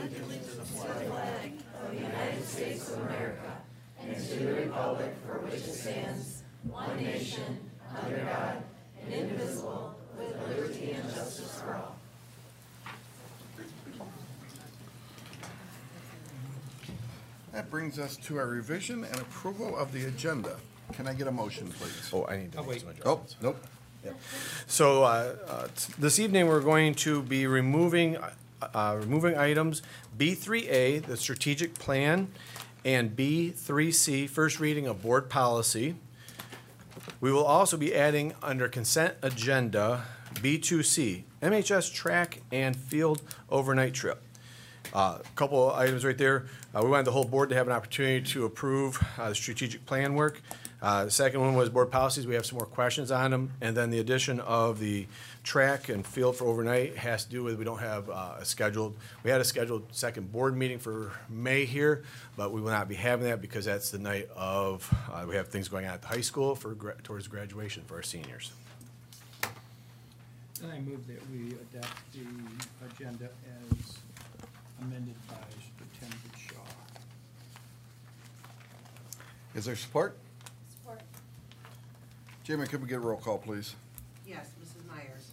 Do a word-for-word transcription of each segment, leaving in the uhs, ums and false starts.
That brings us to our revision and approval of the agenda. Can I get a motion, please? Oh, I need to Oh, make wait. some Oh, adjustments. nope. So uh, uh, t- this evening, we're going to be removing, uh, uh, removing items B three A, the strategic plan, and B three C, first reading of board policy. We will also be adding under consent agenda B two C, M H S track and field overnight trip. A uh, couple of items right there. Uh, we wanted the whole board to have an opportunity to approve uh, the strategic plan work. Uh, the second one was board policies. We have some more questions on them. And then the addition of the track and field for overnight has to do with we don't have uh, a scheduled, we had a scheduled second board meeting for May here, but we will not be having that because that's the night of, uh, we have things going on at the high school for gra- towards graduation for our seniors. And I move that we adopt the agenda as amended by Superintendent Shaw. Is there support? Support. Jamie, could we get a roll call, please? Yes, Missus Myers.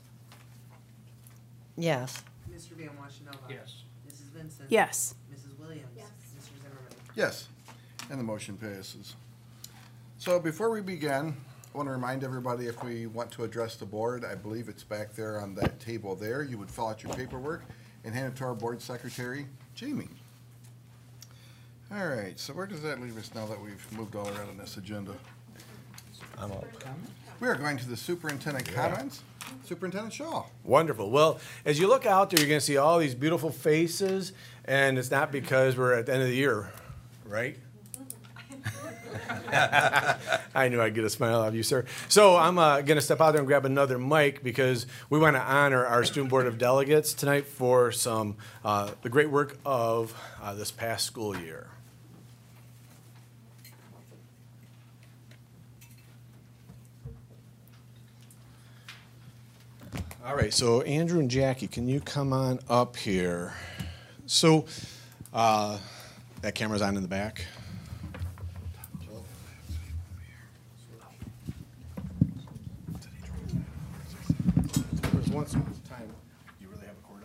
Yes. Mister Van Washenova. Yes. Missus Vincent. Yes. Missus Williams. Yes. Mister Zimmerman. Yes, and the motion passes. So before we begin, I want to remind everybody if we want to address the board, I believe it's back there on that table there. You would fill out your paperwork and hand it to our board secretary, Jamie. All right, so where does that leave us now that we've moved all around on this agenda? I'm up. We are going to the superintendent comments. Superintendent Shaw. Wonderful. Well, as you look out there, you're going to see all these beautiful faces, and it's not because we're at the end of the year, right? I knew I'd get a smile out of you, sir. So I'm uh, going to step out there and grab another mic because we want to honor our student board of delegates tonight for some uh, the great work of uh, this past school year. All right, so Andrew and Jackie, can you come on up here? So uh, that camera's on in the back. There was once upon a time. You really have a cord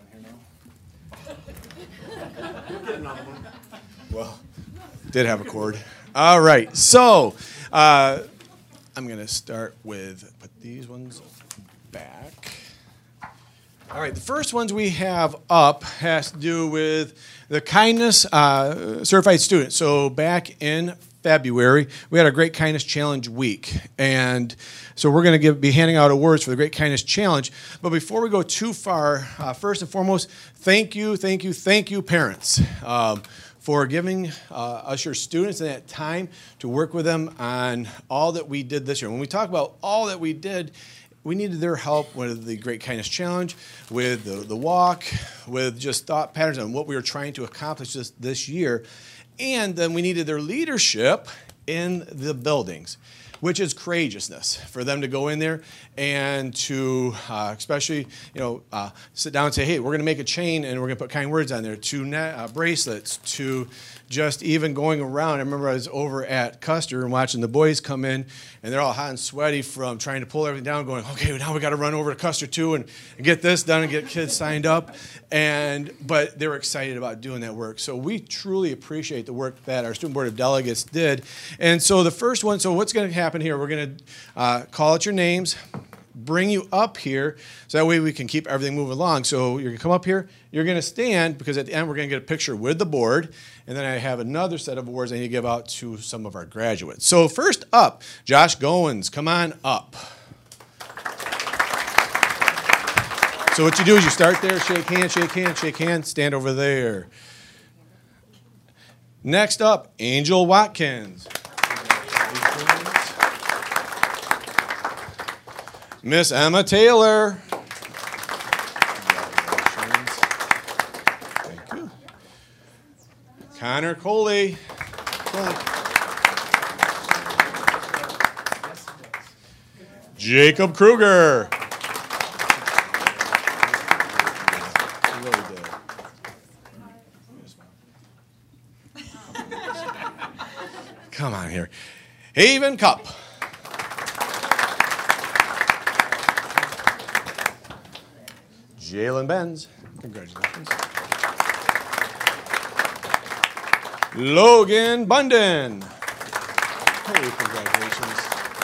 on here now? Well, did have a cord. All right, so uh, I'm going to start with put these ones back. All right, the first ones we have up has to do with the kindness uh, certified student. So back in February, we had a Great Kindness Challenge week, and so we're going to give be handing out awards for the Great Kindness Challenge. But before we go too far, uh, first and foremost, thank you, thank you, thank you, parents, um, for giving uh, us your students in that time to work with them on all that we did this year. When we talk about all that we did, we needed their help with the Great Kindness Challenge, with the, the walk, with just thought patterns on what we were trying to accomplish this, this year. And then we needed their leadership in the buildings, which is courageousness for them to go in there and to, uh, especially, you know, uh, sit down and say, hey, we're going to make a chain and we're going to put kind words on there, to net, uh, bracelets, to just even going around. I remember I was over at Custer and watching the boys come in, and they're all hot and sweaty from trying to pull everything down, going, okay, now we got to run over to Custer too and, and get this done and get kids signed up. And but they were excited about doing that work. So we truly appreciate the work that our Student Board of Delegates did. And so the first one, so what's going to happen here, we're going to uh, call out your names, bring you up here, so that way we can keep everything moving along. So you're going to come up here, you're going to stand, because at the end we're going to get a picture with the board, and then I have another set of awards I need to give out to some of our graduates. So first up, Josh Goins, come on up. So what you do is you start there, shake hands, shake hands, shake hands, stand over there. Next up, Angel Watkins. Miss Emma Taylor. Thank you. Connor Coley. Jacob Kruger. here. Haven Cup. Jalen Benz. Congratulations. Logan Bunden. Hey, congratulations.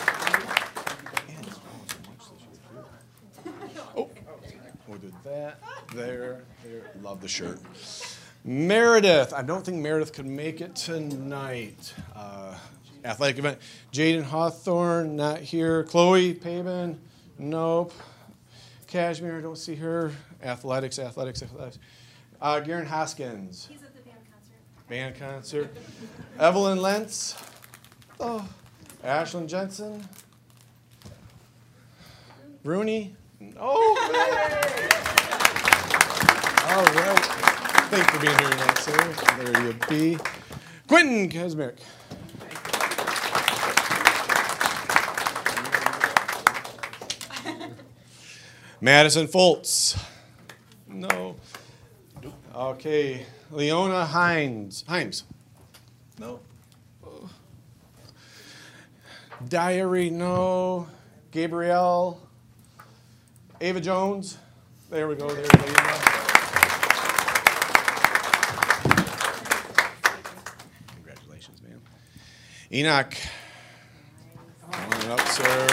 Oh, we'll do that. There, there. Love the shirt. Meredith. I don't think Meredith could make it tonight. Uh, athletic event. Jaden Hawthorne, not here. Chloe Pabin, nope. Cashmere, I don't see her. Athletics, athletics, athletics. Uh, Garen Hoskins. He's at the band concert. Band concert. Evelyn Lentz. Oh. Ashlyn Jensen. Rooney. Oh, all right. Thanks for being here tonight, sir. There you be. Quentin Kesmick. Madison Foltz. No. Okay. Leona Hines. Hines. No. Diary, no. Gabrielle. Ava Jones. There we go. There we go. Congratulations, man. Enoch. Come on up, sir.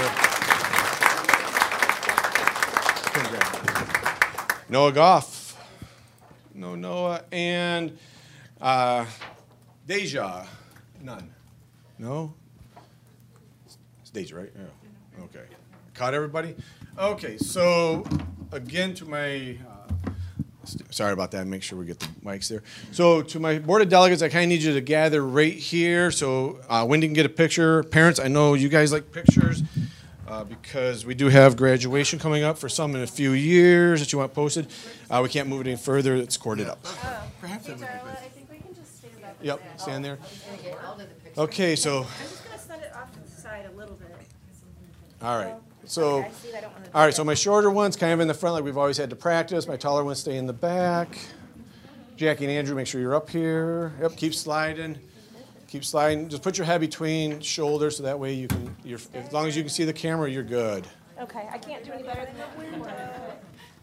Congratulations. Noah Goff. No Noah. And uh, Deja. None. No? It's Deja, right? Yeah. Okay. Caught everybody? Okay, so again to my, uh, sorry about that, make sure we get the mics there. So to my board of delegates, I kind of need you to gather right here so uh, Wendy can get a picture. Parents, I know you guys like pictures uh, because we do have graduation coming up for some in a few years that you want posted. Uh, we can't move it any further, it's corded up. Perhaps Hey, it would be Darla, good. I think we can just stand up. Yep, stand there. Okay, so, I'm just gonna set it off to the side a little bit. all right. So, Okay, I see, I don't wanna do all right, that. so my shorter one's kind of in the front like we've always had to practice. My taller ones stay in the back. Jackie and Andrew, make sure you're up here. Yep, keep sliding. Keep sliding. Just put your head between shoulders so that way you can, you're, as long as you can see the camera, you're good. Okay, I can't do any better than that.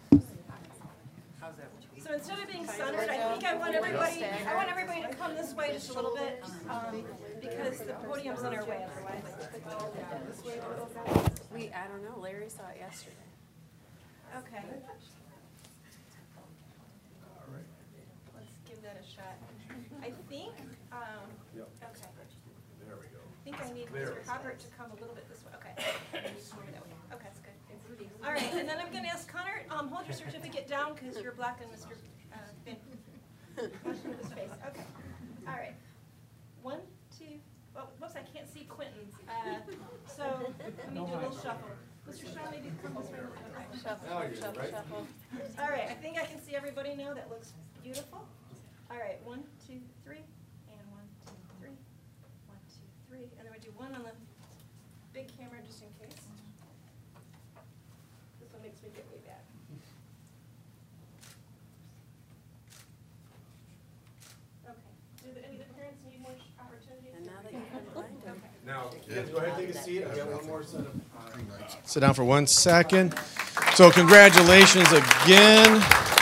So instead of being centered, I think I want everybody, I want everybody to come this way just a little bit, um, because the podium's in our way otherwise. This way a little bit. We, I don't know, Larry saw it yesterday. Okay. Let's give that a shot. I think, um, okay. There we go. I think I need Mister Hubbard to come a little bit this way, okay. Okay, that's good. All right, and then I'm gonna ask Connor, um, hold your certificate down, because you're blocking Mister uh, Finn. Watch him with his face, okay. All right. One, two, oh, whoops, I can't see Quentin. Uh, so, let me do a little shuffle. Mister Shaw, maybe come this way. Okay. Shuffle, shuffle, shuffle. All right, I think I can see everybody now. That looks beautiful. All right, one, two, three, and one, two, three, one, two, three. And then we do one on the big camera just in case. This one makes me get way back. Okay. Do the, any of the parents need more opportunities? And now that you've been blinded. Now, go ahead and take a seat. I got one more set of. Sit down for one second. So congratulations again.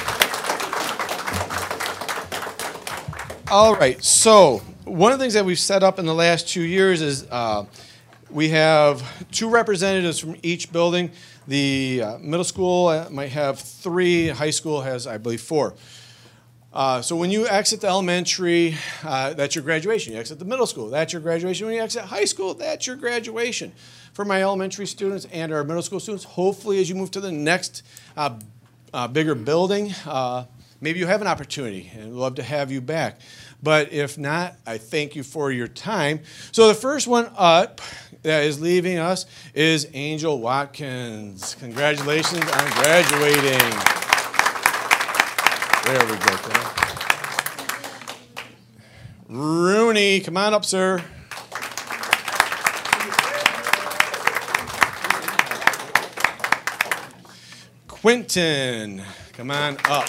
All right, so one of the things that we've set up in the last two years is uh, we have two representatives from each building. The uh, middle school uh, might have three, high school has, I believe, four. Uh, so when you exit the elementary, uh, that's your graduation. You exit the middle school, that's your graduation. When you exit high school, that's your graduation. For my elementary students and our middle school students, hopefully as you move to the next uh, uh, bigger building, uh, maybe you have an opportunity, and we'd love to have you back. But if not, I thank you for your time. So the first one up that is leaving us is Angel Watkins. Congratulations on graduating. There we go. Rooney, come on up, sir. Quentin, come on up.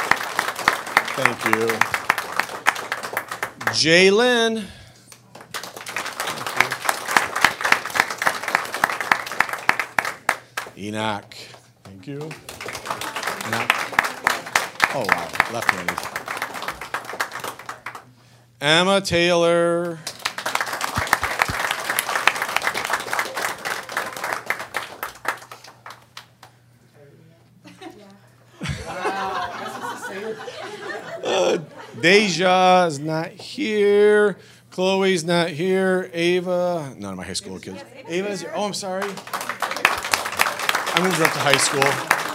Thank you. Jalen. Enoch. Thank you. Enoch. Oh, wow. Left-handed. Emma Taylor. uh, Deja is not here. Chloe's not here. Ava, none of my high school kids. Ava's here. Oh, I'm sorry. I moved her up to high school.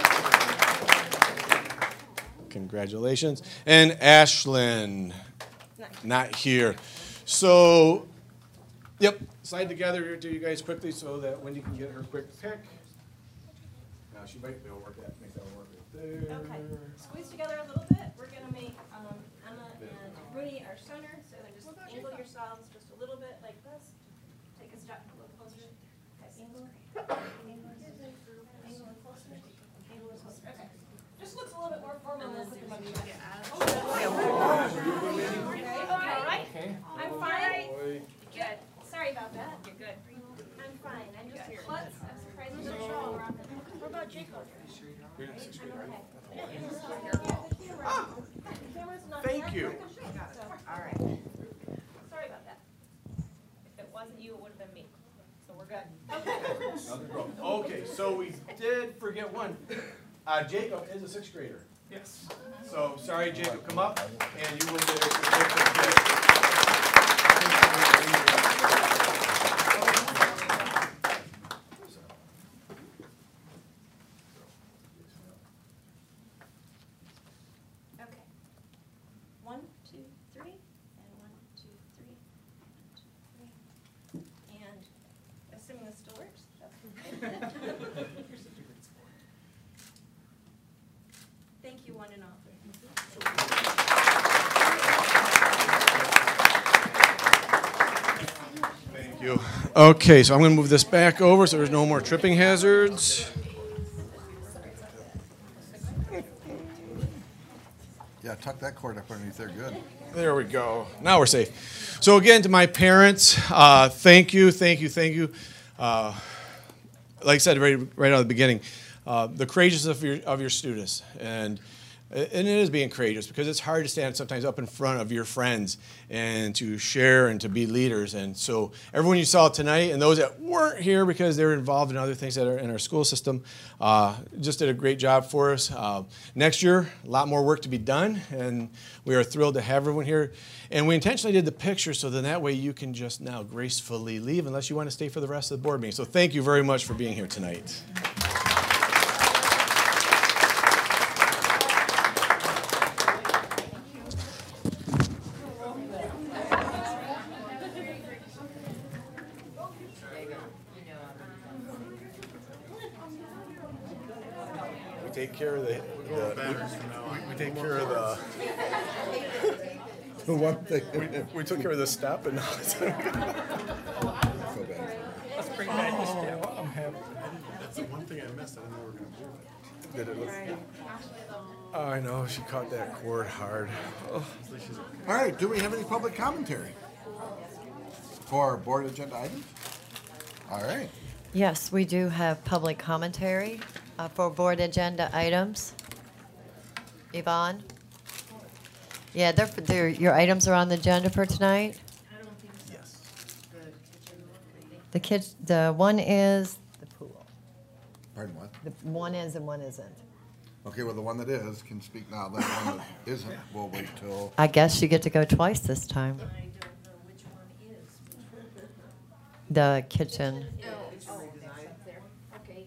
Congratulations. And Ashlyn, not here. So, yep, slide together here to you guys quickly so that Wendy can get her quick pick. Now she might be able to work that, make that work right there. Okay, squeeze together a little bit. We're gonna make um, Emma and Rudy our center, so then just angle yourselves just a little bit like this. Take a step a little closer. Okay, angle, angle, angle closer, angle closer. Okay, just looks a little bit more formal than looking like that. Okay, all right. I'm fine. Good. Sorry about that. You're good. I'm fine. I'm just klutz. I'm surprised there's no show around. What about Jacob? Thank you. All right. Sorry about that. If it wasn't you, it would have been me. So we're good. Okay, so we did forget one. Uh, Jacob is a sixth grader. Yes. So, sorry, Jacob, come up, and you will get a certificate. Okay. One, two, three, and one, two, three, one, two, three. And assuming this still works. Thank you, one and all. Thank you. Okay, so I'm going to move this back over so there's no more tripping hazards. Yeah, tuck that cord up underneath there, good. There we go. Now we're safe. So again, to my parents, uh, thank you, thank you, thank you. Uh, like I said right, right out of the beginning, uh, the courageous of your of your students, and and it is being courageous because it's hard to stand sometimes up in front of your friends and to share and to be leaders. And so everyone you saw tonight and those that weren't here because they're involved in other things that are in our school system uh, just did a great job for us. Uh, next year, a lot more work to be done, and we are thrilled to have everyone here. And we intentionally did the picture so then that way you can just now gracefully leave unless you want to stay for the rest of the board meeting. So thank you very much for being here tonight. We take care of the, the we, we take care of the The one thing. we, we took care of the step and now it's So bad. Let's bring back the step. I'm happy. That's the one thing I missed. I didn't know we were going to do that. Did it look? Oh, I know she caught that cord hard. Oh. All right, do we have any public commentary for board agenda items? All right. Yes, we do have public commentary uh, for board agenda items. Yvonne? Yeah, they're, they're, your items are on the agenda for tonight? Yes. The kids, the one is the pool. Pardon what? The one is and one isn't. Okay, well, the one that is can speak now. The one that isn't, we'll wait till. I guess you get to go twice this time. I don't know which one is. The kitchen. Oh, it's up there, okay.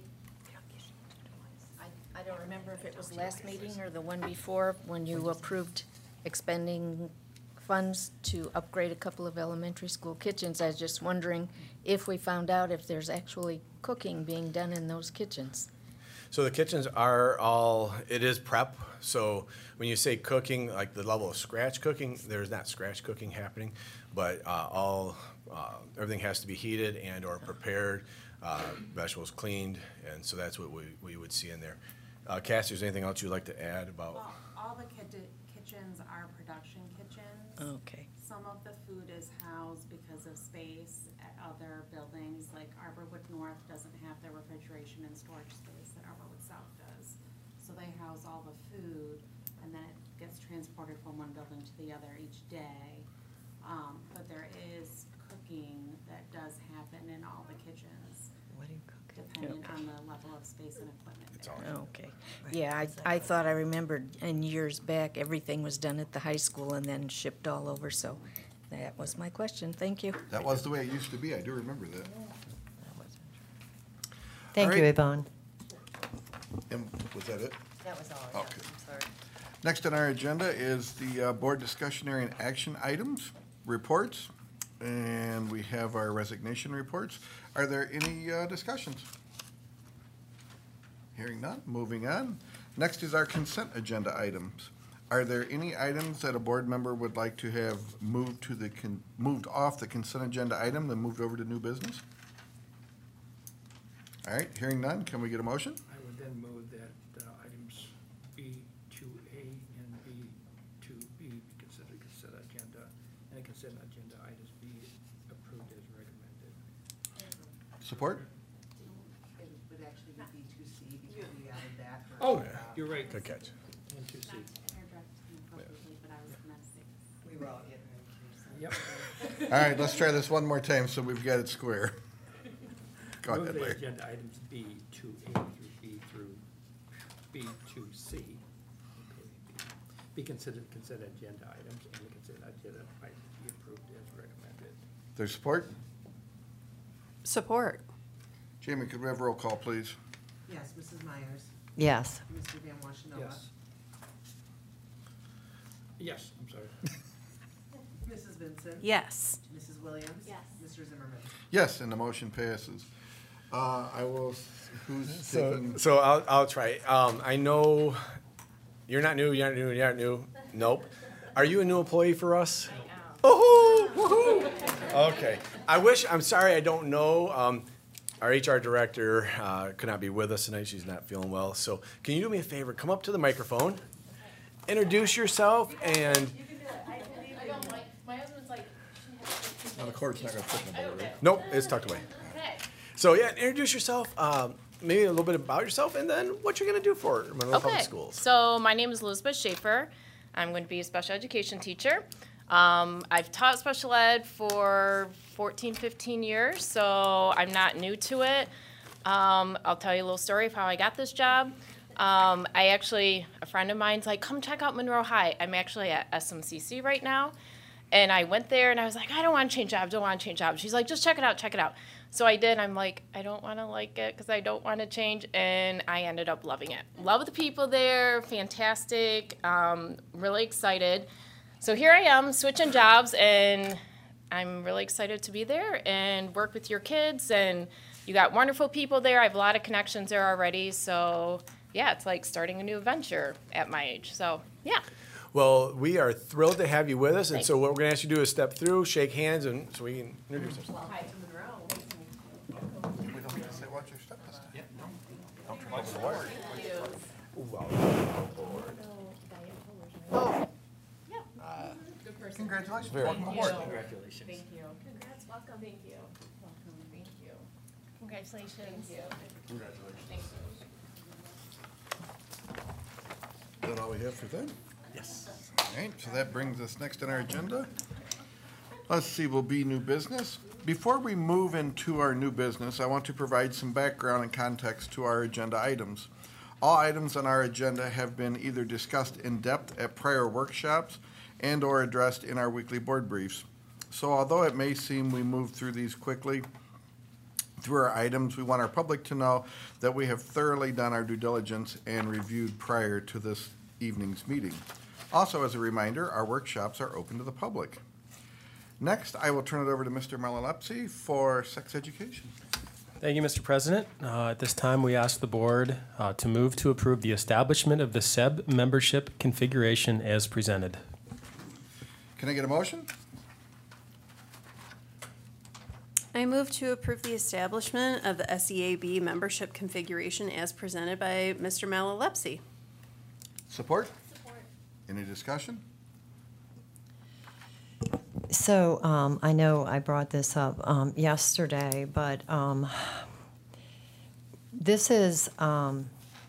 I, I don't remember if it was last meeting or the one before, when you approved expending funds to upgrade a couple of elementary school kitchens. I was just wondering if we found out if there's actually cooking being done in those kitchens. So the kitchens are all, it is prep. So when you say cooking, like the level of scratch cooking, there's not scratch cooking happening, but uh, all, uh, everything has to be heated and or prepared, uh, vegetables cleaned, and so that's what we, we would see in there. Uh, Cassie, is there anything else you'd like to add about? Well, all the kit- kitchens are production kitchens. Okay. some of the food is housed because of space at other buildings, like Arborwood North doesn't have the refrigeration and storage space that Arborwood South does. So they house all the food, and then it gets transported from one building to the other each day. Um, but there is cooking that does happen in all the kitchens, What do you cook? depending on the level of space and equipment there. Okay. Yeah, I, I thought I remembered in years back, everything was done at the high school and then shipped all over, so that was my question. Thank you. That was the way it used to be. I do remember that. Thank All you, right. Yvonne. And was that it? That was all, yeah, Okay. I'm sorry. Next on our agenda is the uh, board discussionary and action items, reports, and we have our resignation reports. Are there any uh, discussions? Hearing none, moving on. Next is our consent agenda items. Are there any items that a board member would like to have moved to the, con- moved off the consent agenda item, then moved over to new business? All right, hearing none, can we get a motion? I would then move that uh, items B two A and B two B be considered consent agenda, and the consent agenda items be approved as recommended. Support? It would actually be B two C because we added that. for, Oh, uh, you're right. Good catch. One, two, C. Not hairdressed inappropriately, but I was gonna say. We were all getting it. Yep. All right, let's try this one more time so we've got it square. Go Move ahead, the Larry. agenda items B two A through B through B two C, including B, be considered consent agenda items, and the consent agenda items be approved as recommended. There's support? Support. Jamie, could we have roll call, please? Yes, Missus Myers, Yes. Mister Van Washington. Yes. Yes, I'm sorry. Missus Vincent. Yes. Missus Williams. Yes. Mister Zimmerman. Yes, and the motion passes. Uh, I will, who's So, taking? so I'll, I'll try. Um, I know you're not new, you're not new, you're not new. Nope. Are you a new employee for us? I am. Oh, woohoo. Okay. I wish, I'm sorry, I don't know. Um, our H R director, uh, could not be with us tonight. She's not feeling well. So can you do me a favor? Come up to the microphone, introduce yourself, and I don't like, my husband's like, No, the cord's not gonna fit in the board, right? nope, it's tucked away. okay. So yeah, introduce yourself, um, maybe a little bit about yourself, and then what you're gonna do for Monroe Public Okay, Schools. so my name is Elizabeth Schaefer. I'm going to be a special education teacher. Um, I've taught special ed for fourteen, fifteen years, so I'm not new to it. Um, I'll tell you a little story of how I got this job. Um, I actually, a friend of mine's like, come check out Monroe High. I'm actually at S M C C right now. And I went there and I was like, I don't want to change jobs, don't want to change jobs. She's like, just check it out, check it out. So I did. I'm like, I don't want to like it because I don't want to change. And I ended up loving it. Love the people there, fantastic, um, really excited. So here I am switching jobs and I'm really excited to be there and work with your kids. And you got wonderful people there. I have a lot of connections there already. So yeah, it's like starting a new adventure at my age. So yeah. Well, we are thrilled to have you with us, and Thanks. so what we're gonna ask you to do is step through, shake hands, and so we can introduce ourselves. Hi to Monroe. We don't get to say watch your step this time. Don't trip over the wire. Congratulations, welcome aboard. Congratulations. Thank you. Congrats, welcome. Thank you. Welcome, thank you. Congratulations. Thank you. Congratulations. Is that all we have for them? Yes. All right, so that brings us next on our agenda. Let's see, will be new business. Before we move into our new business, I want to provide some background and context to our agenda items. All items on our agenda have been either discussed in depth at prior workshops and/or addressed in our weekly board briefs. So although it may seem we moved through these quickly, through our items, we want our public to know that we have thoroughly done our due diligence and reviewed prior to this evening's meeting. Also, as a reminder, our workshops are open to the public. Next, I will turn it over to Mister Malalepsy for sex education. Thank you, Mister President. Uh, At this time, we ask the board uh, to move to approve the establishment of the S E B membership configuration as presented. Can I get a motion? I move to approve the establishment of the S E A B membership configuration as presented by Mister Malalepsy. Support? Support. Any discussion? So um, I know I brought this up um, yesterday, but um, this is um,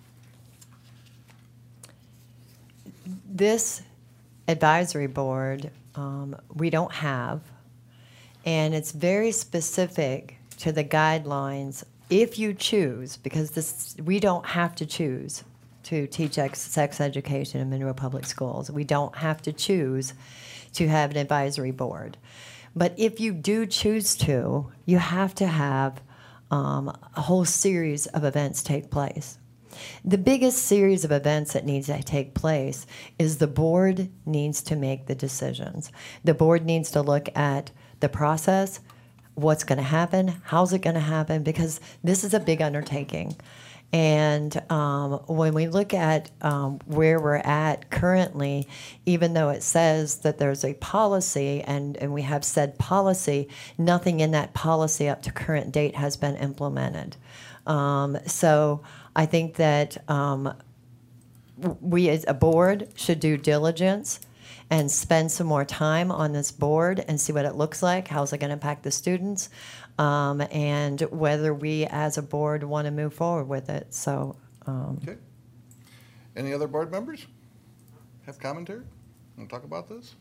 this advisory board um, we don't have, and it's very specific to the guidelines. If you choose, because this we don't have to choose to teach ex- sex education in Monroe Public Schools, we don't have to choose to have an advisory board. But if you do choose to, you have to have um, a whole series of events take place. The biggest series of events that needs to take place is the board needs to make the decisions. The board needs to look at the process, what's going to happen, how's it going to happen, because this is a big undertaking. And um, when we look at um, where we're at currently, even though it says that there's a policy and, and we have said policy, nothing in that policy up to current date has been implemented. Um, so I think that um, we as a board should do diligence and spend some more time on this board and see what it looks like, how's it going to impact the students, um, and whether we as a board want to move forward with it. So, um, Okay. Any other board members have commentary? Want to talk about this?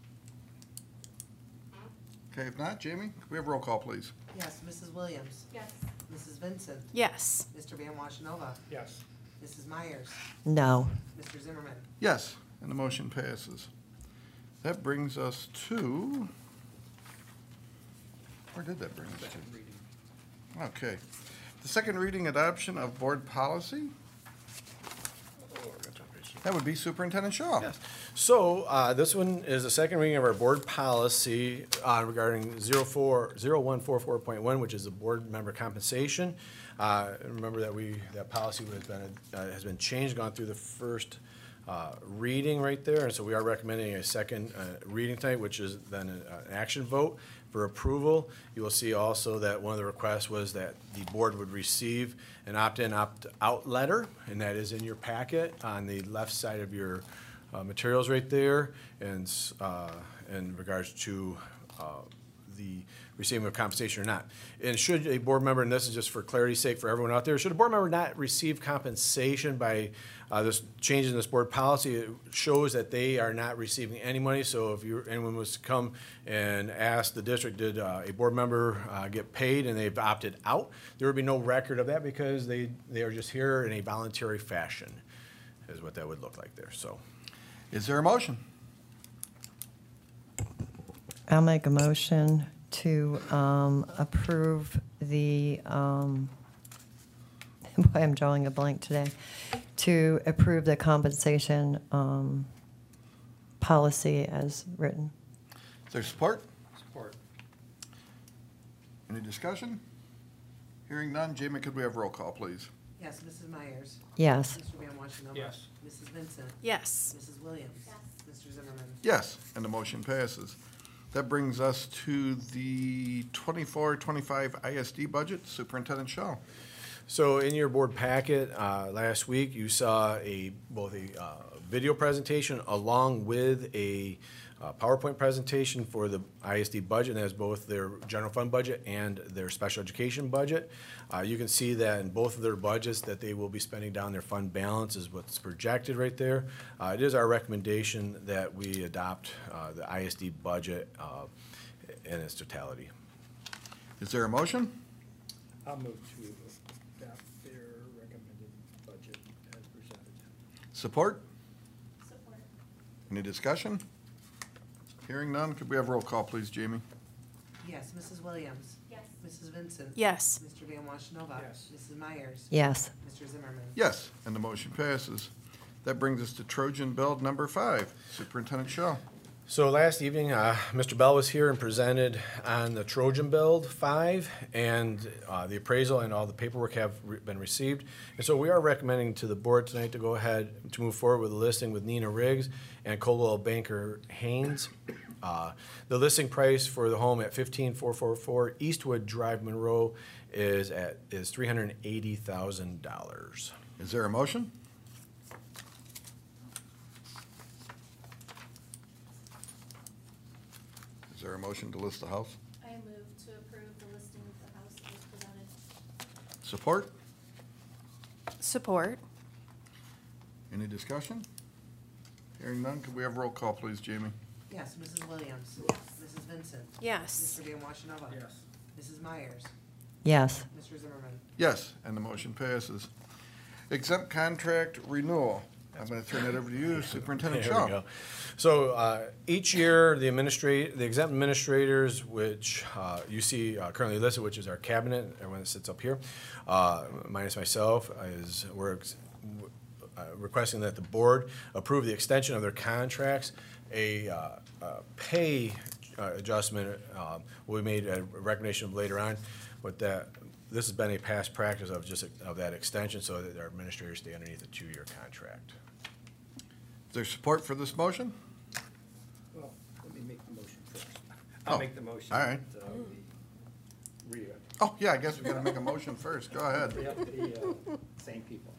Okay, if not, Jamie, can we have roll call, please? Yes, Missus Williams. Yes. Missus Vincent. Yes. Mister Van Washenova. Yes. Missus Myers. no. Mister Zimmerman. Yes, and the motion passes. That brings us to, where did that bring us to? Okay. The second reading adoption of board policy. That would be Superintendent Shaw. Yes. So, uh, this one is the second reading of our board policy, uh, regarding zero four, zero one four four point one, which is the board member compensation. Uh, remember that we, that policy has been, uh, has been changed, gone through the first, uh, reading right there, and so we are recommending a second, uh, reading tonight, which is then an, uh, an action vote for approval. You will see also that one of the requests was that the board would receive an opt-in, opt-out letter, and that is in your packet on the left side of your uh, materials right there, and uh, in regards to uh, the receiving of compensation or not. And should a board member, and this is just for clarity's sake for everyone out there, should a board member not receive compensation by uh, this change in this board policy, it shows that they are not receiving any money. So if you, anyone was to come and ask the district, did uh, a board member uh, get paid and they've opted out, there would be no record of that because they, they are just here in a voluntary fashion, is what that would look like there. So, Is there a motion? I'll make a motion to um, approve the, um, boy, I'm drawing a blank today, to approve the compensation um, policy as written. Is there support? Support. Any discussion? Hearing none, Jamie, could we have roll call, please? Yes, Missus Myers. Yes. Mister Van Washenova. Yes. Missus Vincent. Yes. Missus Williams. Yes. Mister Zimmerman. Yes, and the motion passes. That brings us to the twenty-four twenty-five I S D budget. Superintendent Shaw. So in your board packet, uh, last week, you saw a, both a uh, video presentation along with a uh, PowerPoint presentation for the I S D budget, and that's both their general fund budget and their special education budget. Uh, You can see that in both of their budgets that they will be spending down their fund balance is what's projected right there. Uh, It is our recommendation that we adopt uh, the I S D budget uh, in its totality. Is there a motion? I'll move to adopt their recommended budget as presented. Support? Support. Any discussion? Hearing none, could we have roll call, please, Jamie? Yes, Missus Williams. Yes. Missus Vincent. Yes. Mister Van Washenova. Yes. Missus Myers. Yes. Mister Zimmerman. Yes, and the motion passes. That brings us to Trojan Build number five. Superintendent Shaw. So last evening, uh, Mister Bell was here and presented on the Trojan Build five, and uh, the appraisal and all the paperwork have re- been received. And so we are recommending to the board tonight to go ahead to move forward with a listing with Nina Riggs and Coldwell Banker Haynes. Uh, the listing price for the home at fifteen four four four Eastwood Drive, Monroe, is at is three hundred eighty thousand dollars. Is there a motion? Is Is there a motion to list the house? I move to approve the listing of the house that was presented. Support? Support. Any discussion? Hearing none, could we have roll call, please, Jamie? Yes, Missus Williams. Yes. Missus Vincent. Yes. Mister Van Washenova. Yes. Missus Myers. Yes. Mister Zimmerman. Yes, and the motion passes. Exempt contract renewal. I'm gonna turn that over to you, Superintendent There Shaw. we go. So uh, each year, the administrate, the exempt administrators, which uh, you see uh, currently listed, which is our cabinet, everyone that sits up here, uh, minus myself, is we're ex- w- uh, requesting that the board approve the extension of their contracts. A uh, uh, pay uh, adjustment uh, will be made a recognition of later on, but that this has been a past practice of just of that extension, so that our administrators stay underneath a two-year contract. Is there support for this motion? Well, let me make the motion first. Oh, I'll make the motion. all right. that, uh, we re- Oh, yeah, I guess we gotta make a motion first. Go ahead. Yep, the uh, same people.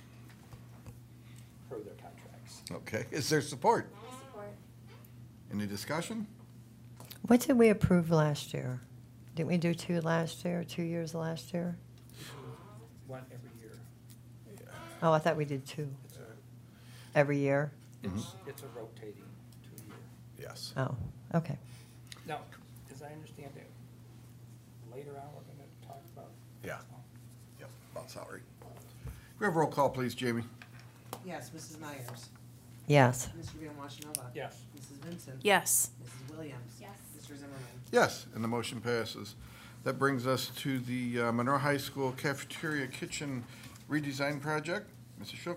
Per their contracts. Okay, is there support? Support. Any discussion? What did we approve last year? Didn't we do two last year, two years last year? One every year. Oh, I thought we did two It's a, every year. it's, it's a rotating two-year. Yes. Oh, okay. Now, as I understand it, later on, we're gonna talk about. Yeah. Yep, about salary. Can we have roll call, please, Jamie? Yes, Missus Myers. Yes. Mister Van Washenova. Yes. Missus Vincent. Yes. Missus Williams. Yes. Mister Zimmerman. Yes, and the motion passes. That brings us to the uh, Monroe High School cafeteria kitchen redesign project. Missus Shook?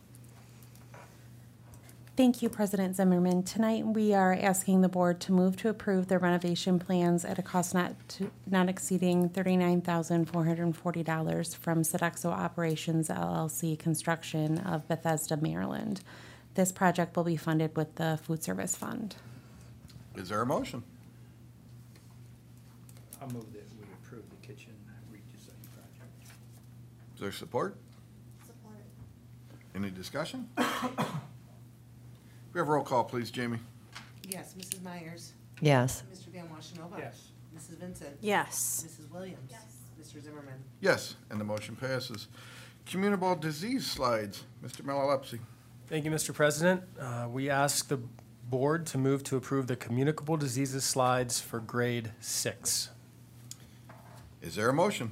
Thank you, President Zimmerman. Tonight, we are asking the board to move to approve the renovation plans at a cost not to, not exceeding thirty-nine thousand four hundred and forty dollars from Sodexo Operations L L C Construction of Bethesda, Maryland. This project will be funded with the Food Service Fund. Is there a motion? I'll move that we approve the kitchen redesign project. Is there support? Support. Any discussion? We have roll call, please, Jamie. Yes, Missus Myers. Yes. Mister Van Washenova. Yes. Missus Vincent. Yes. Missus Williams. Yes. Mister Zimmerman. Yes, and the motion passes. Communicable disease slides. Mister Malalepsy. Thank you, Mister President. Uh, We ask the board to move to approve the communicable diseases slides for grade six. Is there a motion?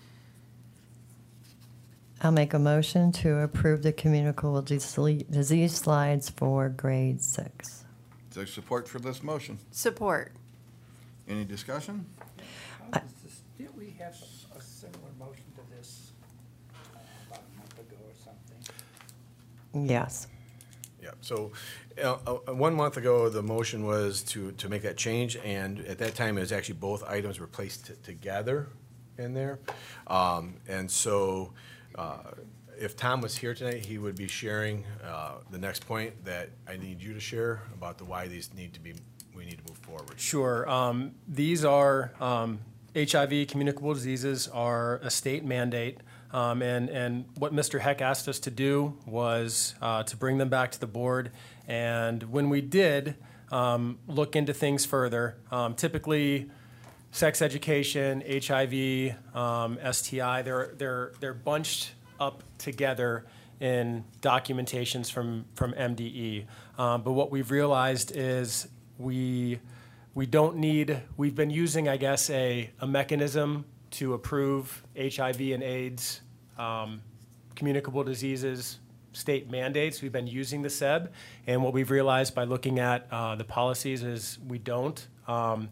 I'll make a motion to approve the communicable dise- disease slides for grade six. Is there support for this motion? Support. Any discussion? How does this, didn't we have a similar motion to this uh, about a month ago or something? Yes. Yeah, so, uh, uh, one month ago, the motion was to, to make that change, and at that time, it was actually both items were placed t- together in there. Um, and so, uh, if Tom was here tonight, he would be sharing, uh, the next point that I need you to share about the why these need to be, we need to move forward. Sure. Um, These are, um, H I V communicable diseases are a state mandate. Um, And, and what Mister Heck asked us to do was uh, to bring them back to the board. And when we did um, look into things further, um, typically sex education, H I V, um, S T I, they're, they're, they're bunched up together in documentations from, from M D E. Um, But what we've realized is we, we don't need, we've been using, I guess, a, a mechanism to approve H I V and AIDS, um, communicable diseases, state mandates. We've been using the S E B, and what we've realized by looking at uh, the policies is we don't. Um,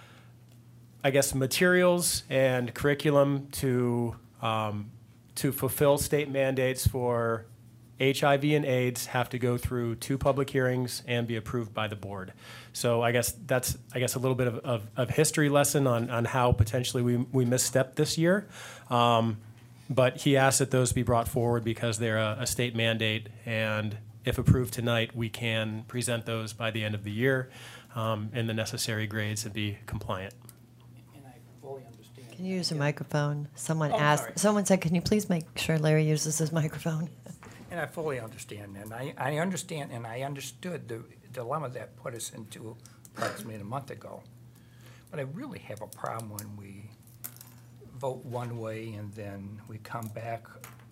I guess materials and curriculum to um, to fulfill state mandates for H I V and AIDS have to go through two public hearings and be approved by the board. So I guess that's, I guess, a little bit of, of, of history lesson on, on how potentially we, we misstepped this year. Um, but he asked that those be brought forward because they're a, a state mandate, and if approved tonight, we can present those by the end of the year um, in the necessary grades and be compliant. And I fully understand. Can you use a microphone? Someone Oh, asked, sorry. someone said, can you please make sure Larry uses his microphone? And I fully understand, and I, I understand, and I understood the dilemma that put us into approximately a month ago. But I really have a problem when we vote one way and then we come back,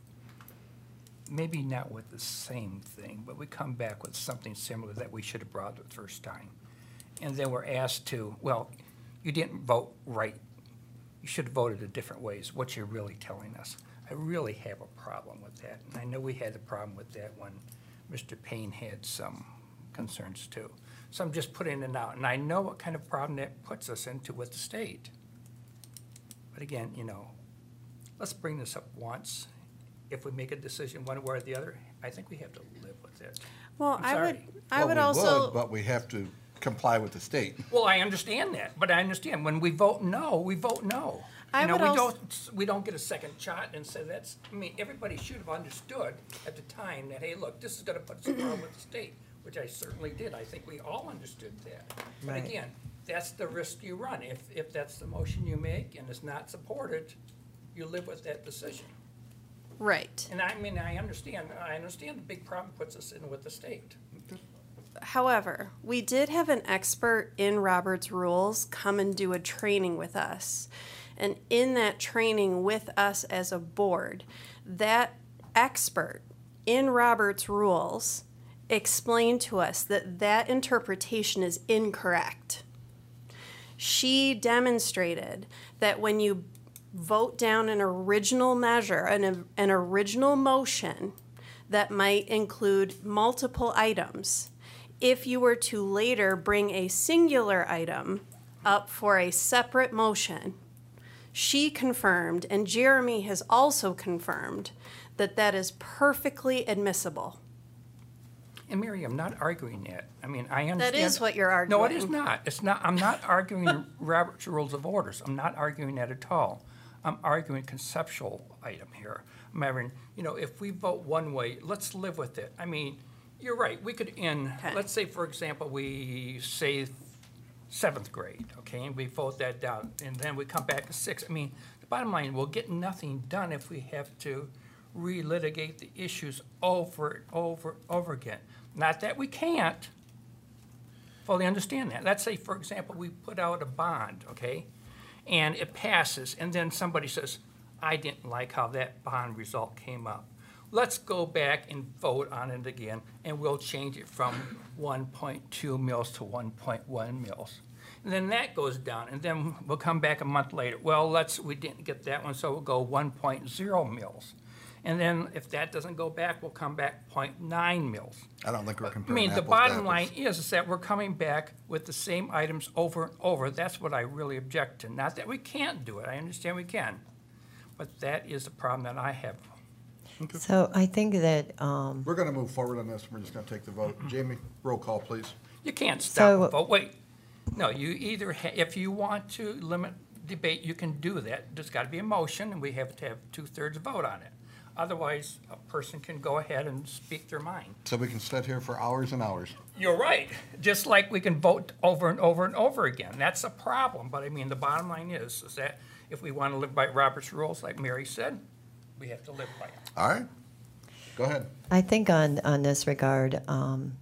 maybe not with the same thing, but we come back with something similar that we should have brought the first time. And then we're asked to, well, you didn't vote right. You should have voted a different way is what you're really telling us. I really have a problem with that. And I know we had a problem with that when Mister Payne had some concerns too. So I'm just putting it out. And I know what kind of problem that puts us into with the state. But again, you know, let's bring this up once. If we make a decision one way or the other, I think we have to live with it. Well, I'm I would, sorry. I Well, would we also. But we have to comply with the state. Well, I understand that, but I understand when we vote no, we vote no. I You know, would we als- don't, we don't get a second shot and say that's, I mean, everybody should have understood at the time that, hey, look, this is gonna put us in problem with the state, which I certainly did. I think we all understood that. But Right. again, that's the risk you run. If, if that's the motion you make and it's not supported, you live with that decision. Right. And I mean, I understand, I understand the big problem puts us in with the state. However, we did have an expert in Robert's Rules come and do a training with us. And in that training with us as a board, that expert in Robert's Rules explained to us that that interpretation is incorrect. She demonstrated that when you vote down an original measure, an, an original motion that might include multiple items, if you were to later bring a singular item up for a separate motion, she confirmed, and Jeremy has also confirmed, that that is perfectly admissible. And Mary, I'm not arguing that. I mean, I understand. That is what you're No, it arguing. is not. It's not, I'm not arguing Robert's Rules of Orders. I'm not arguing that at all. I'm arguing conceptual item here. I'm having, you know, if we vote one way, let's live with it. I mean, you're right, we could end, Okay. let's say, for example, we say seventh grade, okay, and we vote that down, and then we come back to sixth. I mean, the bottom line, we'll get nothing done if we have to relitigate the issues over and over and over again. Not that we can't, fully understand that. Let's say, for example, we put out a bond, okay, and it passes, and then somebody says, I didn't like how that bond result came up. Let's go back and vote on it again, and we'll change it from one point two mils to one point one mils. And then that goes down, and then we'll come back a month later. Well, let's, we didn't get that one, so we'll go one point zero mils. And then if that doesn't go back, we'll come back zero point nine mils. I don't think we're I comparing mean, the apples to bottom apples. line is, is that we're coming back with the same items over and over. That's what I really object to. Not that we can't do it. I understand we can. But that is the problem that I have. So I think that, um, We're gonna move forward on this. We're just gonna take the vote. Jamie, roll call, please. You can't stop So- the vote. Wait. No, you either, ha- if you want to limit debate, you can do that. There's got to be a motion, and we have to have two-thirds vote on it. Otherwise, a person can go ahead and speak their mind. So we can sit here for hours and hours. You're right. Just like we can vote over and over and over again. That's a problem. But I mean, the bottom line is, is that if we want to live by Robert's rules, like Mary said, we have to live by it. All right? Go ahead. I think on, on this regard, um,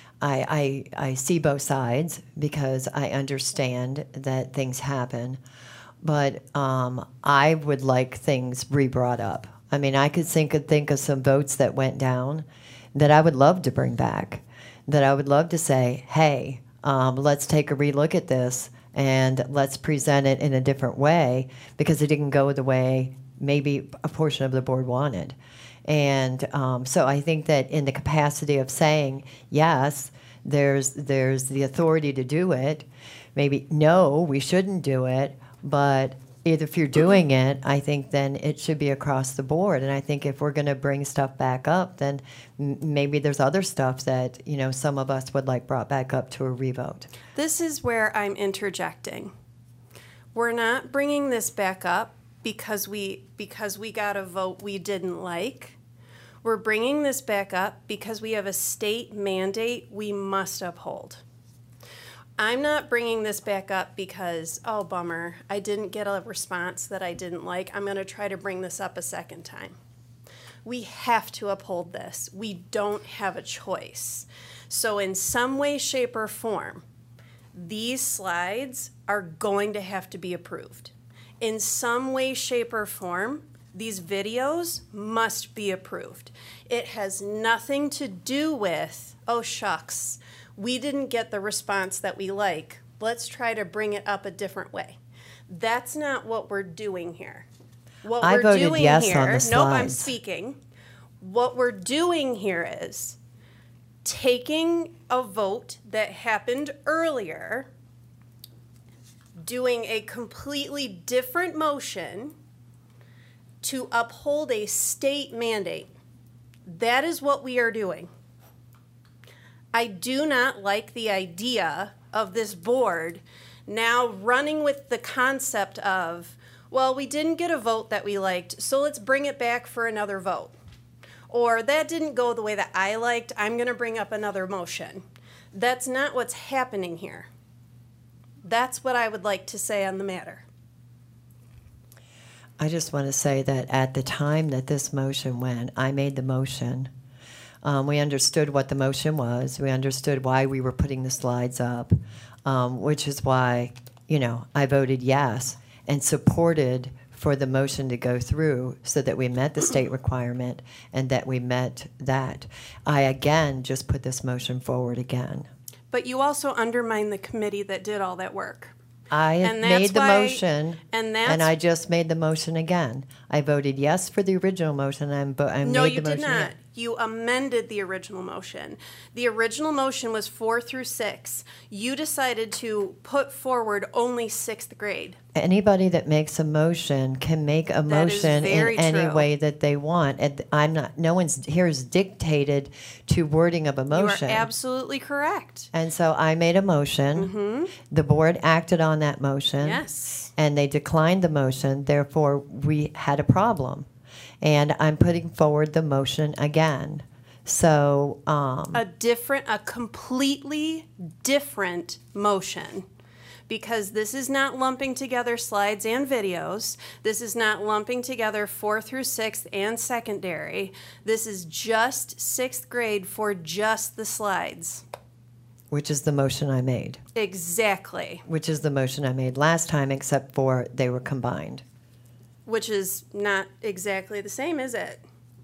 I, I, I see both sides because I understand that things happen, but um, I would like things re-brought up. I mean, I could think of, think of some votes that went down that I would love to bring back, that I would love to say, hey, um, let's take a relook at this and let's present it in a different way because it didn't go the way maybe a portion of the board wanted. And um, so I think that in the capacity of saying, yes, there's, there's the authority to do it, maybe, no, we shouldn't do it, but if you're doing it, I think then it should be across the board. And I think if we're going to bring stuff back up, then m- maybe there's other stuff that, you know, some of us would like brought back up to a revote. This is where I'm interjecting. We're not bringing this back up because we because we got a vote we didn't like. We're bringing this back up because we have a state mandate we must uphold. I'm not bringing this back up because, oh, bummer, I didn't get a response that I didn't like. I'm going to try to bring this up a second time. We have to uphold this. We don't have a choice. So in some way, shape, or form, these slides are going to have to be approved. In some way, shape, or form, these videos must be approved. It has nothing to do with, oh shucks, we didn't get the response that we like. Let's try to bring it up a different way. That's not what we're doing here. What I we're voted doing yes here, on the nope, I'm slides. speaking. What we're doing here is taking a vote that happened earlier, doing a completely different motion to uphold a state mandate. That is what we are doing. I do not like the idea of this board now running with the concept of, well, we didn't get a vote that we liked, so let's bring it back for another vote. Or that didn't go the way that I liked, I'm going to bring up another motion. That's not what's happening here. That's what I would like to say on the matter. I just want to say that at the time that this motion went, I made the motion. Um, we understood what the motion was. We understood why we were putting the slides up, um, which is why, you know, I voted yes and supported for the motion to go through so that we met the state requirement and that we met that. I, again, just put this motion forward again. But you also undermined the committee that did all that work. I And that's made the why- motion, and that's- and I just made the motion again. I voted yes for the original motion, and vo- I No, made you the did motion. not. You amended the original motion. The original motion was four through six. You decided to put forward only sixth grade. Anybody that makes a motion can make a That is motion in very any true. way that they want. And I'm not. No one's here is dictated to wording of a motion. You are absolutely correct. And so I made a motion. Mm-hmm. The board acted on that motion. Yes. And they declined the motion. Therefore, we had a problem. And I'm putting forward the motion again. So, um, A different, a completely different motion. Because this is not lumping together slides and videos. This is not lumping together four through sixth and secondary. This is just sixth grade for just the slides. which is the motion I made. Exactly. Which is the motion I made last time, except for they were combined. Which is not exactly the same, is it?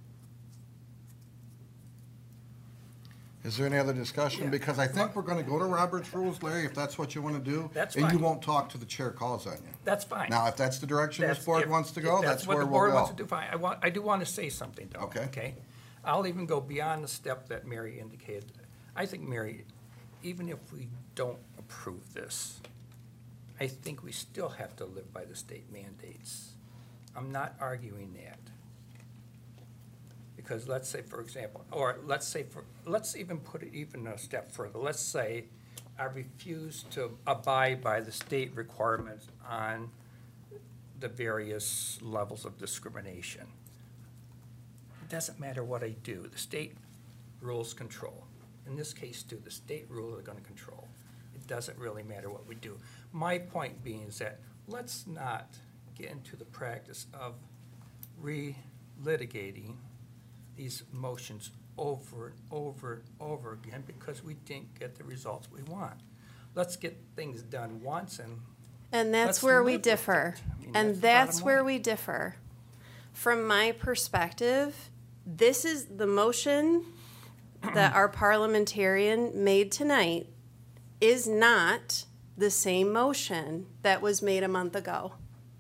Is there any other discussion? Because I think we're gonna go to Robert's rules, Larry, if that's what you wanna do. That's And you fine. won't talk to the chair calls on you. That's fine. Now, if that's the direction this That's- board if- wants to if go, that's what where the we'll board wants go. to do, fine. I want, I do want to say something though. Okay. Okay? I'll even go beyond the step that Mary indicated. I think, Mary, even if we don't approve this, I think we still have to live by the state mandates. I'm not arguing that. Because let's say, for example, or let's say, for let's even put it even a step further. Let's say I refuse to abide by the state requirements on the various levels of discrimination. It doesn't matter what I do. The state rules control. In this case, too, the state rules are going to control. It doesn't really matter what we do. My point being is that let's not get into the practice of re-litigating these motions over and over and over again because we didn't get the results we want. Let's get things done once and And that's let's where live we with differ. it. I mean, And the that's bottom where line. we differ. From my perspective, this is the motion that our parliamentarian made tonight is not the same motion that was made a month ago.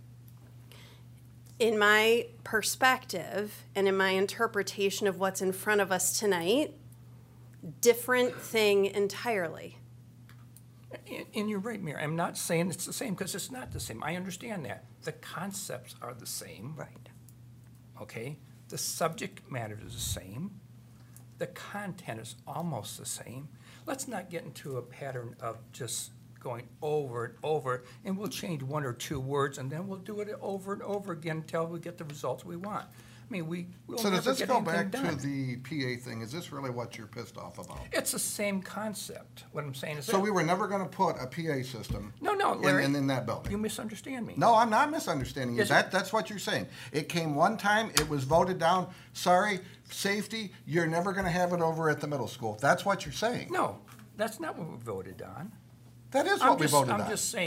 In my perspective and in my interpretation of what's in front of us tonight, different thing entirely. And, and you're right, Mayor. I'm not saying it's the same because it's not the same. I understand that. The concepts are the same. Right. Okay? The subject matter is the same. The content is almost the same. Let's not get into a pattern of just going over and over, and we'll change one or two words, and then we'll do it over and over again until we get the results we want. I mean, we will So does never this get go anything back done. to the P A thing? Is this really what you're pissed off about? It's the same concept. What I'm saying is So that- we were never gonna put a P A system No, no, in, Larry. in, in that building? You misunderstand me. No, I'm not misunderstanding you. Yes, That, that's what you're saying. It came one time, it was voted down, sorry, safety, you're never gonna have it over at the middle school. That's what you're saying. No, that's not what we voted on. That is I'm what we just- voted on. I'm just saying.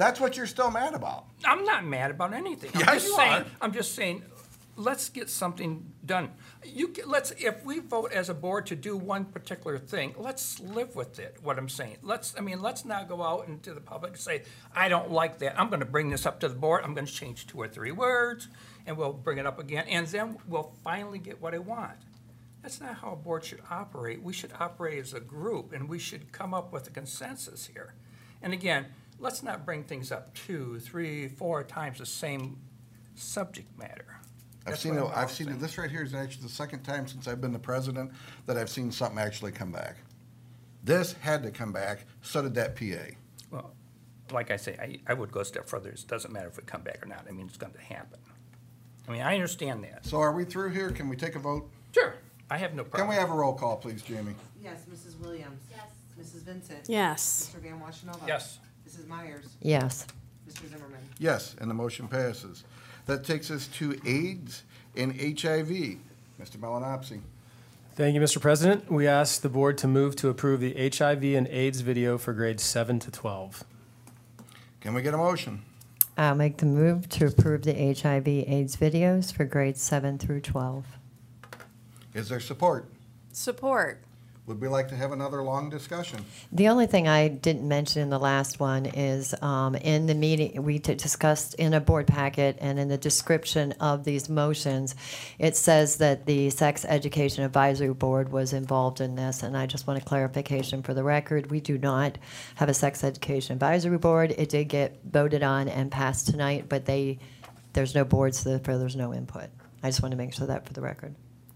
That's what you're still mad about. I'm not mad about anything. I'm Yeah, just you saying, are. I'm just saying, let's get something done. You, ca- let's, if we vote as a board to do one particular thing, let's live with it, what I'm saying. Let's, I mean, let's not go out into the public and say, I don't like that. I'm gonna bring this up to the board. I'm gonna change two or three words, and we'll bring it up again, and then we'll finally get what I want. That's not how a board should operate. We should operate as a group, and we should come up with a consensus here. And again, let's not bring things up two, three, four times the same subject matter. I've That's seen, what it- I'm I've seen, it- saying. this right here is actually the second time since I've been the president that I've seen something actually come back. This had to come back, so did that P A. Well, like I say, I, I would go a step further. It doesn't matter if we come back or not. I mean, it's going to happen. I mean, I understand that. So are we through here? Can we take a vote? Sure. I have no Can problem. we have a roll call, please, Jamie? Yes, Missus Williams. Yes. Missus Vincent. Yes. Mister Van Washenova. Yes. Missus Myers. Yes. Mister Zimmerman. Yes, and the motion passes. That takes us to AIDS and H I V. Mister Malinopsi. Thank you, Mister President. We ask the board to move to approve the H I V and AIDS video for grades seven to twelve. Can we get a motion? I'll make the move to approve the H I V AIDS videos for grades seven through twelve. Is there support? Support. Would we like to have another long discussion? The only thing I didn't mention in the last one is um, in the meeting, we t- discussed in a board packet and in the description of these motions, it says that the Sex Education Advisory Board was involved in this, and I just want a clarification for the record. We do not have a Sex Education Advisory Board. It did get voted on and passed tonight, but they, there's no board, so therefore there's no input. I just want to make sure that for the record.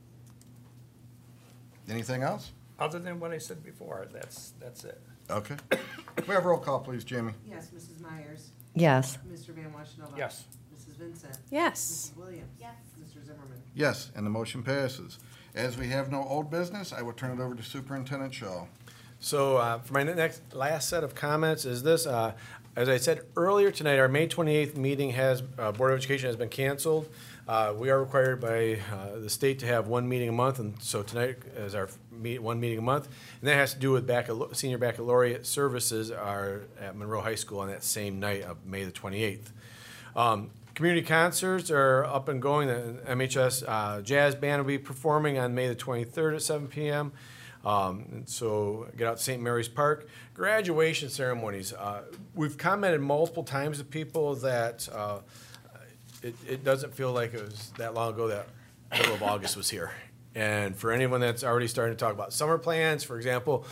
Anything else? Other than what I said before, that's, that's it. Okay. Can we have a roll call, please, Jamie? Yes, Missus Myers. Yes. Mister Van Washenova. Yes. Missus Vincent. Yes. Missus Williams. Yes. Mister Zimmerman. Yes, and the motion passes. As we have no old business, I will turn it over to Superintendent Shaw. So uh, for my next, last set of comments is this. uh, As I said earlier tonight, our May twenty-eighth meeting has, uh, Board of Education has been canceled. Uh, We are required by uh, the state to have one meeting a month, and so tonight is our meet, one meeting a month. And that has to do with baccalaureate, senior baccalaureate services are at Monroe High School on that same night of May the twenty-eighth. Um, Community concerts are up and going. The M H S uh, Jazz Band will be performing on May the twenty-third at seven p.m. Um, and so get out to Saint Mary's Park. Graduation ceremonies. Uh, we've commented multiple times to people that uh, it, it doesn't feel like it was that long ago that middle of August was here. And for anyone that's already starting to talk about summer plans, for example,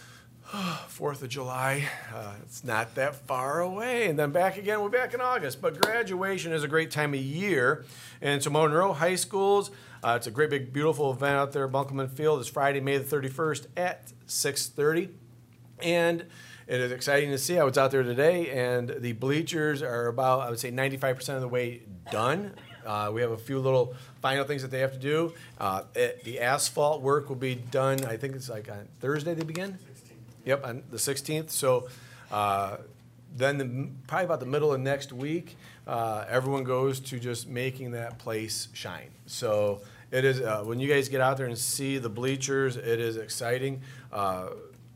Fourth of July, uh, it's not that far away. And then back again, we're back in August. But graduation is a great time of year. And so Monroe High Schools, uh, it's a great big beautiful event out there at Bunkelman Field. It's Friday, May the thirty-first at six thirty. And it is exciting to see. I was out there today, and the bleachers are about, I would say, ninety-five percent of the way done. Uh, we have a few little final things that they have to do. Uh, it, the asphalt work will be done, I think it's like on Thursday they begin? Yep, on the sixteenth. So uh, then the, probably about the middle of next week, uh, everyone goes to just making that place shine. So it is, uh, when you guys get out there and see the bleachers, it is exciting. Uh,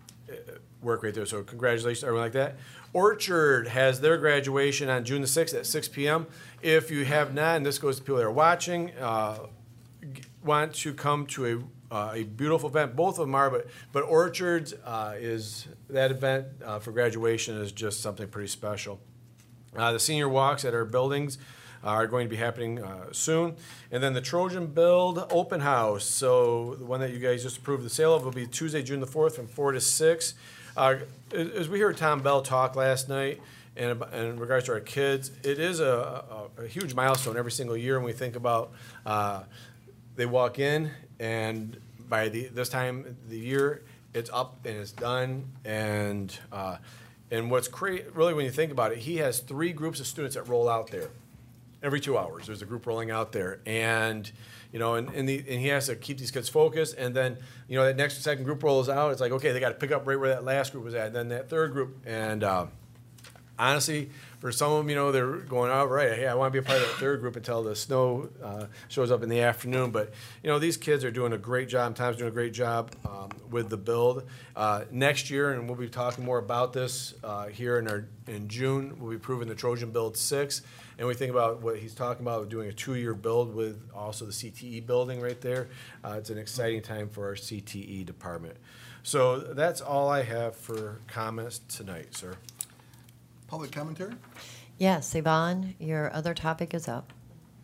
work right there. So congratulations to everyone like that. Orchard has their graduation on June the sixth at six p.m. If you have not, and this goes to people that are watching, uh, g- want to come to a uh, a beautiful event, both of them are, but but Orchards uh, is that event uh, for graduation is just something pretty special. Uh, the senior walks at our buildings are going to be happening uh, soon. And then the Trojan Build Open House. So the one that you guys just approved the sale of will be Tuesday, June the fourth from four to six. Uh, as we heard Tom Bell talk last night, and in regards to our kids, it is a, a, a huge milestone every single year when we think about uh, they walk in, and by the this time of the year, it's up and it's done. And uh, and what's cra- really, when you think about it, he has three groups of students that roll out there every two hours. There's a group rolling out there, and you know, and and, the, and he has to keep these kids focused. And then you know, that next second group rolls out. It's like, okay, they got to pick up right where that last group was at. And then that third group, and uh, honestly, for some of them, you know, they're going, all right, hey, I want to be a part of that third group until the snow uh, shows up in the afternoon. But, you know, these kids are doing a great job. Tom's doing a great job um, with the build. Uh, next year, and we'll be talking more about this uh, here in our in June, we'll be proving the Trojan Build six. And we think about what he's talking about, doing a two-year build with also the C T E building right there. Uh, it's an exciting time for our C T E department. So that's all I have for comments tonight, sir. Public commentary? Yes, Yvonne, your other topic is up.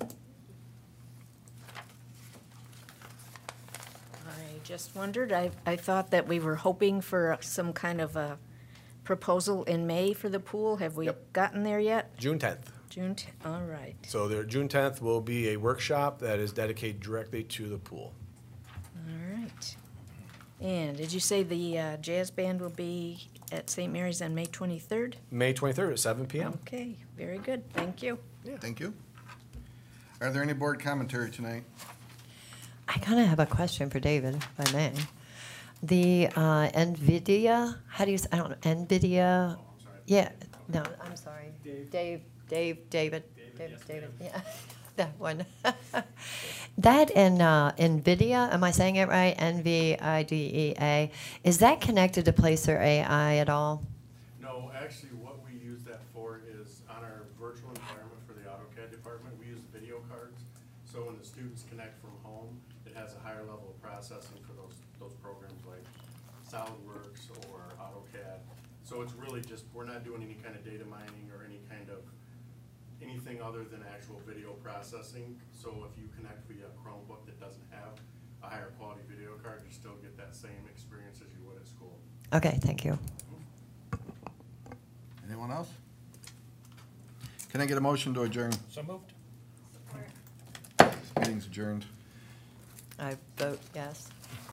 I just wondered, I, I thought that we were hoping for some kind of a proposal in May for the pool. Have we Yep. gotten there yet? June tenth. June, t- all right. So there, June tenth will be a workshop that is dedicated directly to the pool. All right. And did you say the uh, jazz band will be at Saint Mary's on May twenty-third? May twenty-third at seven p m Okay, very good, thank you. Thank you. Are there any board commentary tonight? I kind of have a question for David, if I may. The uh, NVIDIA, how do you, s- I don't know, NVIDIA? Yeah, no, I'm sorry. Dave. Dave, Dave, David, David, David, yeah, that one. That and uh, NVIDIA, am I saying it right? N V I D E A. Is that connected to Placer A I at all? No, actually, what we use that for is on our virtual environment for the AutoCAD department, we use video cards. So when the students connect from home, it has a higher level of processing for those, those programs like SolidWorks or AutoCAD. So it's really just, we're not doing any kind of data mining or any kind of, anything other than actual video processing. So if you connect via a Chromebook that doesn't have a higher quality video card, you still get that same experience as you would at school. Okay, thank you. Anyone else? Can I get a motion to adjourn? So moved. Meeting's adjourned. I vote yes.